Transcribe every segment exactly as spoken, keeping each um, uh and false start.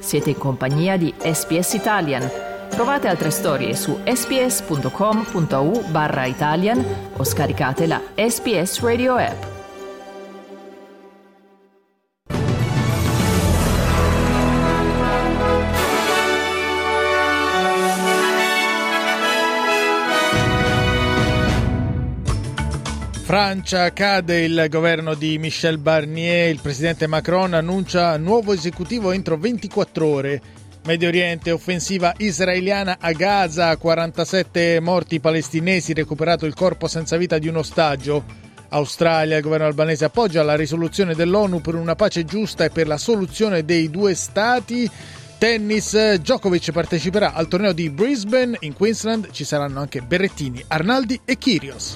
Siete in compagnia di S B S Italian. Trovate altre storie su sbs.com.au barra Italian o scaricate la S B S Radio app. Francia, cade il governo di Michel Barnier, il presidente Macron annuncia nuovo esecutivo entro ventiquattro ore. Medio Oriente, offensiva israeliana a Gaza, quarantasette morti palestinesi, recuperato il corpo senza vita di un ostaggio. Australia, il governo albanese appoggia la risoluzione dell'ONU per una pace giusta e per la soluzione dei due stati. Tennis, Djokovic parteciperà al torneo di Brisbane, in Queensland ci saranno anche Berrettini, Arnaldi e Kyrgios.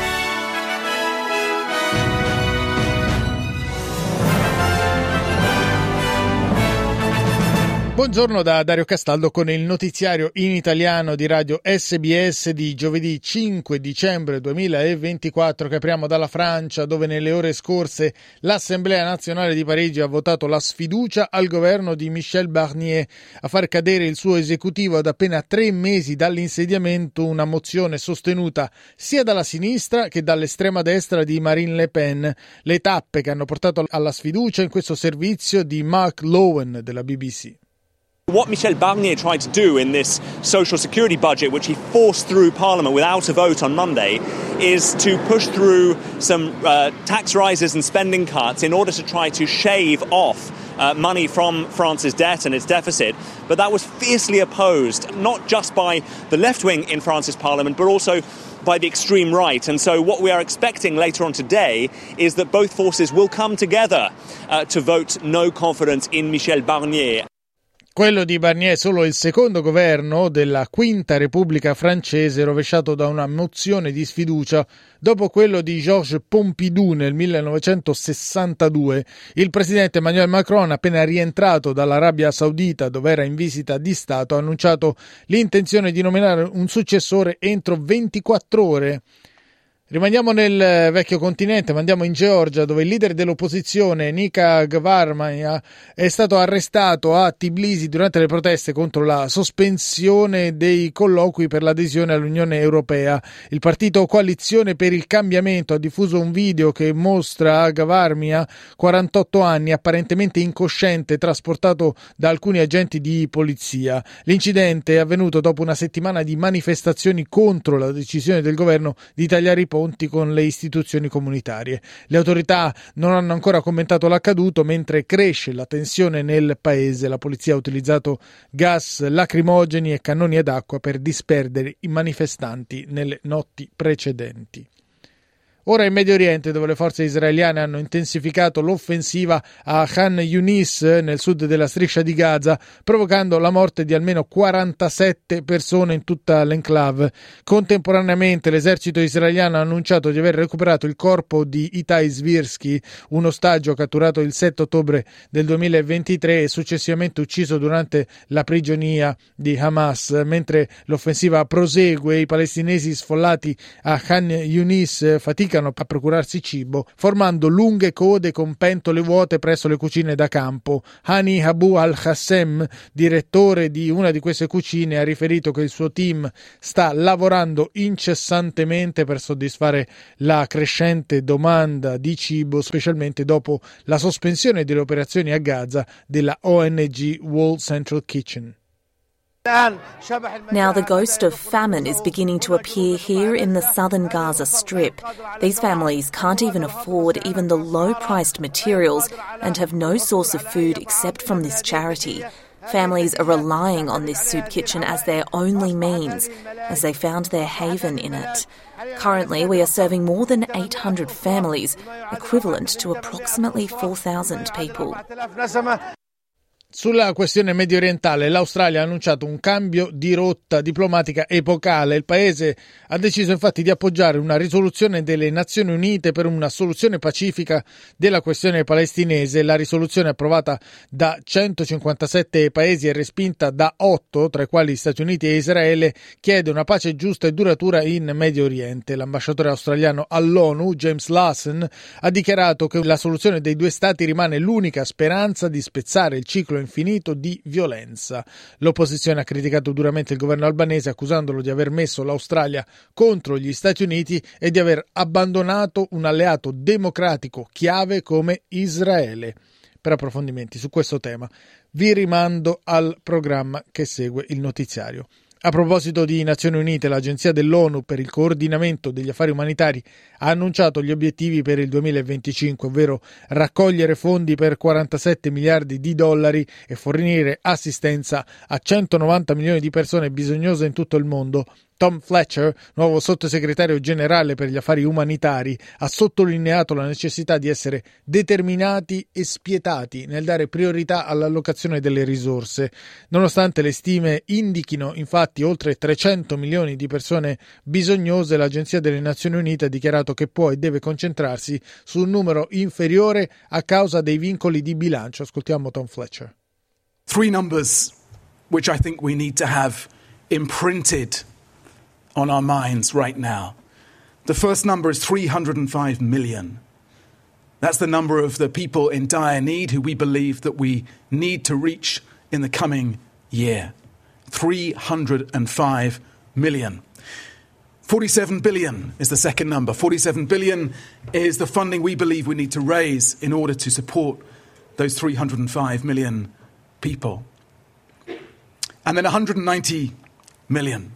Buongiorno da Dario Castaldo con il notiziario in italiano di Radio S B S di giovedì cinque dicembre duemilaventiquattro, che apriamo dalla Francia, dove nelle ore scorse l'Assemblea nazionale di Parigi ha votato la sfiducia al governo di Michel Barnier a far cadere il suo esecutivo ad appena tre mesi dall'insediamento, una mozione sostenuta sia dalla sinistra che dall'estrema destra di Marine Le Pen. Le tappe che hanno portato alla sfiducia in questo servizio di Mark Lowen della B B C. What Michel Barnier tried to do in this social security budget, which he forced through Parliament without a vote on Monday, is to push through some uh, tax rises and spending cuts in order to try to shave off uh, money from France's debt and its deficit. But that was fiercely opposed, not just by the left wing in France's Parliament, but also by the extreme right. And so what we are expecting later on today is that both forces will come together uh, to vote no confidence in Michel Barnier. Quello di Barnier è solo il secondo governo della Quinta Repubblica francese rovesciato da una mozione di sfiducia dopo quello di Georges Pompidou nel millenovecentosessantadue. Il presidente Emmanuel Macron, appena rientrato dall'Arabia Saudita dove era in visita di Stato, ha annunciato l'intenzione di nominare un successore entro ventiquattro ore. Rimaniamo nel vecchio continente, ma andiamo in Georgia, dove il leader dell'opposizione, Nika Gvarmaya, è stato arrestato a Tbilisi durante le proteste contro la sospensione dei colloqui per l'adesione all'Unione Europea. Il partito Coalizione per il Cambiamento ha diffuso un video che mostra Gvarmaya, quarantotto anni, apparentemente incosciente, trasportato da alcuni agenti di polizia. L'incidente è avvenuto dopo una settimana di manifestazioni contro la decisione del governo di tagliare i ponti con le istituzioni comunitarie. Le autorità non hanno ancora commentato l'accaduto, mentre cresce la tensione nel paese. La polizia ha utilizzato gas lacrimogeni e cannoni ad acqua per disperdere i manifestanti nelle notti precedenti. Ora in Medio Oriente, dove le forze israeliane hanno intensificato l'offensiva a Khan Yunis nel sud della striscia di Gaza, provocando la morte di almeno quarantasette persone in tutta l'enclave. Contemporaneamente l'esercito israeliano ha annunciato di aver recuperato il corpo di Itai Svirsky, un ostaggio catturato il sette ottobre del duemilaventitré e successivamente ucciso durante la prigionia di Hamas. Mentre l'offensiva prosegue, i palestinesi sfollati a Khan Yunis faticano a procurarsi cibo, formando lunghe code con pentole vuote presso le cucine da campo. Hani Abu al-Qassem, direttore di una di queste cucine, ha riferito che il suo team sta lavorando incessantemente per soddisfare la crescente domanda di cibo, specialmente dopo la sospensione delle operazioni a Gaza della O N G World Central Kitchen. Now the ghost of famine is beginning to appear here in the southern Gaza Strip. These families can't even afford even the low-priced materials and have no source of food except from this charity. Families are relying on this soup kitchen as their only means, as they found their haven in it. Currently, we are serving more than eight hundred families, equivalent to approximately four thousand people. Sulla questione medio orientale, l'Australia ha annunciato un cambio di rotta diplomatica epocale. Il paese ha deciso infatti di appoggiare una risoluzione delle Nazioni Unite per una soluzione pacifica della questione palestinese. La risoluzione approvata da centocinquantasette paesi e respinta da otto, tra i quali Stati Uniti e Israele, chiede una pace giusta e duratura in Medio Oriente. L'ambasciatore australiano all'ONU, James Lawson, ha dichiarato che la soluzione dei due stati rimane l'unica speranza di spezzare il ciclo infinito di violenza. L'opposizione ha criticato duramente il governo albanese, accusandolo di aver messo l'Australia contro gli Stati Uniti e di aver abbandonato un alleato democratico chiave come Israele. Per approfondimenti su questo tema vi rimando al programma che segue il notiziario. A proposito di Nazioni Unite, l'Agenzia dell'ONU per il coordinamento degli affari umanitari ha annunciato gli obiettivi per il duemilaventicinque, ovvero raccogliere fondi per quarantasette miliardi di dollari e fornire assistenza a centonovanta milioni di persone bisognose in tutto il mondo. Tom Fletcher, nuovo sottosegretario generale per gli affari umanitari, ha sottolineato la necessità di essere determinati e spietati nel dare priorità all'allocazione delle risorse. Nonostante le stime indichino infatti oltre trecento milioni di persone bisognose, l'Agenzia delle Nazioni Unite ha dichiarato che può e deve concentrarsi su un numero inferiore a causa dei vincoli di bilancio. Ascoltiamo Tom Fletcher. Three numbers which I think we need to have imprinted on our minds right now. The first number is three hundred five million. That's the number of the people in dire need who we believe that we need to reach in the coming year. three hundred five million. forty-seven billion is the second number. forty-seven billion is the funding we believe we need to raise in order to support those three hundred five million people. And then one hundred ninety million.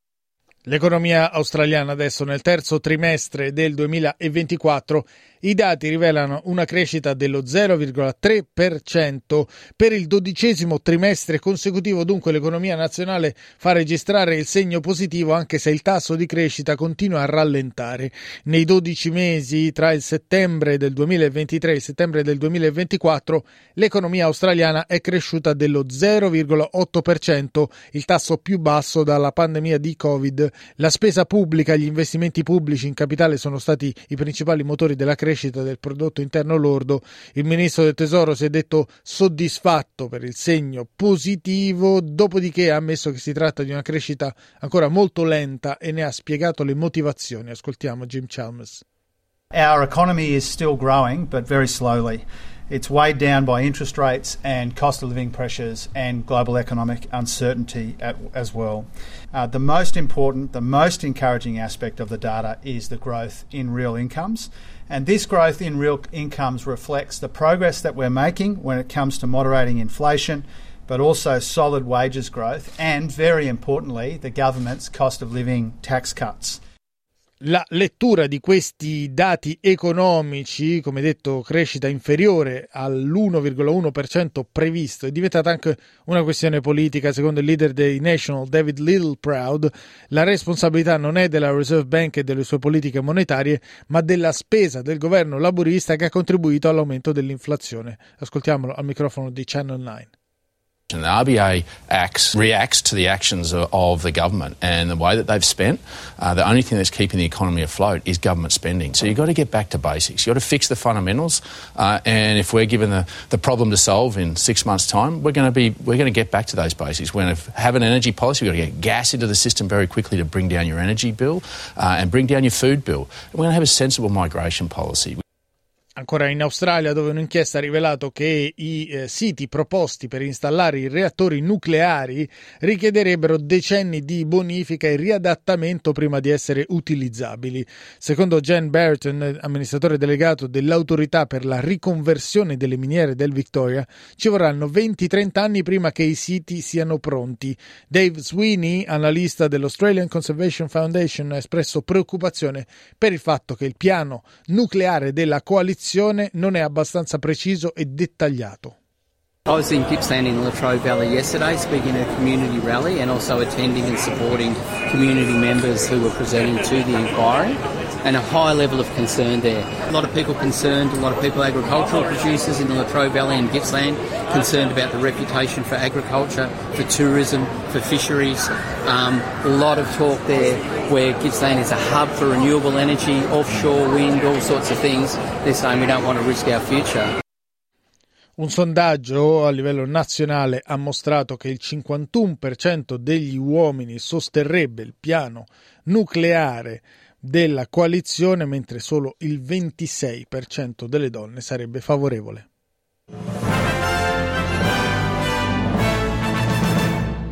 L'economia australiana adesso nel terzo trimestre del duemilaventiquattro i dati rivelano una crescita dello zero virgola tre per cento per il dodicesimo trimestre consecutivo, dunque l'economia nazionale fa registrare il segno positivo anche se il tasso di crescita continua a rallentare. Nei dodici mesi tra il settembre del duemilaventitré e il settembre del duemilaventiquattro l'economia australiana è cresciuta dello zero virgola otto per cento, il tasso più basso dalla pandemia di Covid. La spesa pubblica e gli investimenti pubblici in capitale sono stati i principali motori della crescita del prodotto interno lordo. Il ministro del Tesoro si è detto soddisfatto per il segno positivo, dopodiché ha ammesso che si tratta di una crescita ancora molto lenta e ne ha spiegato le motivazioni. Ascoltiamo Jim Chalmers. Our economy is still growing, but very slowly. It's weighed down by interest rates and cost of living pressures and global economic uncertainty at, as well. Uh, the most important, the most encouraging aspect of the data is the growth in real incomes. And this growth in real incomes reflects the progress that we're making when it comes to moderating inflation, but also solid wages growth and, very importantly, the government's cost of living tax cuts. La lettura di questi dati economici, come detto crescita inferiore all'uno virgola uno per cento previsto, è diventata anche una questione politica. Secondo il leader dei National, David Littleproud, la responsabilità non è della Reserve Bank e delle sue politiche monetarie, ma della spesa del governo laburista che ha contribuito all'aumento dell'inflazione. Ascoltiamolo al microfono di Channel nine. And the R B A acts, reacts to the actions of, of the government, and the way that they've spent, uh, the only thing that's keeping the economy afloat is government spending. So you've got to get back to basics. You've got to fix the fundamentals, uh, and if we're given the, the problem to solve in six months' time, we're going to be we're going to get back to those basics. We're going to have an energy policy. We've got to get gas into the system very quickly to bring down your energy bill uh, and bring down your food bill. And we're going to have a sensible migration policy. Ancora in Australia, dove un'inchiesta ha rivelato che i eh, siti proposti per installare i reattori nucleari richiederebbero decenni di bonifica e riadattamento prima di essere utilizzabili. Secondo Jen Barton, amministratore delegato dell'autorità per la riconversione delle miniere del Victoria, ci vorranno venti trenta anni prima che i siti siano pronti. Dave Sweeney, analista dell'Australian Conservation Foundation, ha espresso preoccupazione per il fatto che il piano nucleare della coalizione non è abbastanza preciso e dettagliato. I was in Gippsland in the Latrobe Valley yesterday speaking at a community rally and also attending and supporting community members who were presenting to the inquiry, and a high level of concern there. A lot of people concerned, a lot of people, agricultural producers in the Latrobe Valley and Gippsland, concerned about the reputation for agriculture, for tourism, for fisheries. Um, a lot of talk there where Gippsland is a hub for renewable energy, offshore wind, all sorts of things. They're saying we don't want to risk our future. Un sondaggio a livello nazionale ha mostrato che il cinquantuno per cento degli uomini sosterrebbe il piano nucleare della coalizione, mentre solo il ventisei per cento delle donne sarebbe favorevole.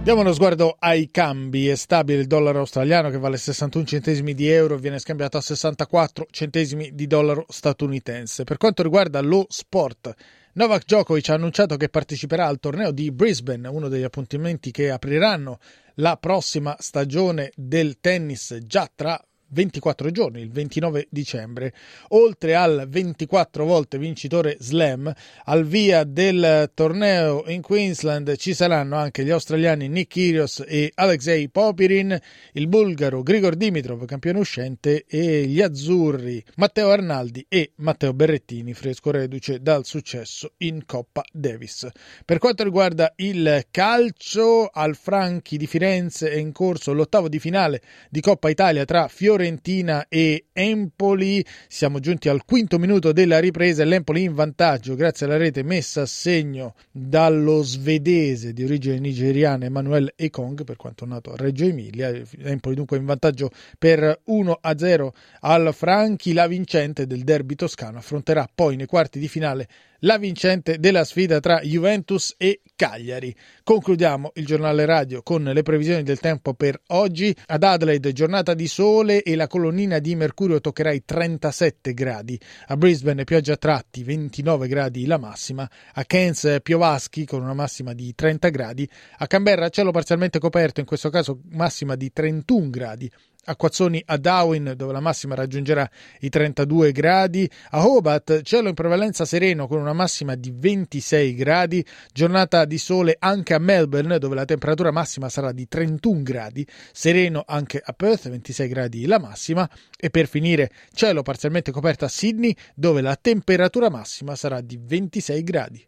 Diamo uno sguardo ai cambi. È stabile il dollaro australiano che vale sessantuno centesimi di euro, viene scambiato a sessantaquattro centesimi di dollaro statunitense. Per quanto riguarda lo sport, Novak Djokovic ha annunciato che parteciperà al torneo di Brisbane, uno degli appuntamenti che apriranno la prossima stagione del tennis già tra ventiquattro giorni, il ventinove dicembre. Oltre al ventiquattro volte vincitore slam, al via del torneo in Queensland ci saranno anche gli australiani Nick Kyrgios e Alexei Popirin, il bulgaro Grigor Dimitrov, campione uscente, e gli azzurri Matteo Arnaldi e Matteo Berrettini, fresco reduce dal successo in Coppa Davis. Per quanto riguarda il calcio, al Franchi di Firenze è in corso l'ottavo di finale di Coppa Italia tra Fiorentina e Empoli. Siamo giunti al quinto minuto della ripresa e l'Empoli in vantaggio grazie alla rete messa a segno dallo svedese di origine nigeriana Emmanuel Ekong, per quanto nato a Reggio Emilia. Empoli dunque in vantaggio per uno a zero al Franchi. La vincente del derby toscano affronterà poi nei quarti di finale la vincente della sfida tra Juventus e Cagliari. Concludiamo il giornale radio con le previsioni del tempo per oggi. Ad Adelaide giornata di sole e la colonnina di mercurio toccherà i trentasette gradi. A Brisbane pioggia a tratti, ventinove gradi la massima. A Cairns piovaschi con una massima di trenta gradi. A Canberra cielo parzialmente coperto, in questo caso massima di trentuno gradi. Acquazzoni a Darwin, dove la massima raggiungerà i trentadue gradi. A Hobart cielo in prevalenza sereno con una massima di ventisei gradi. Giornata di sole anche a Melbourne, dove la temperatura massima sarà di trentuno gradi. Sereno anche a Perth, ventisei gradi la massima. E per finire cielo parzialmente coperto a Sydney, dove la temperatura massima sarà di ventisei gradi.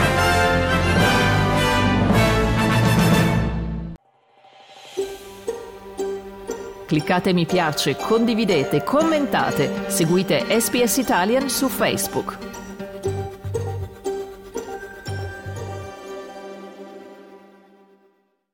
Cliccate mi piace, condividete, commentate, seguite S B S Italian su Facebook.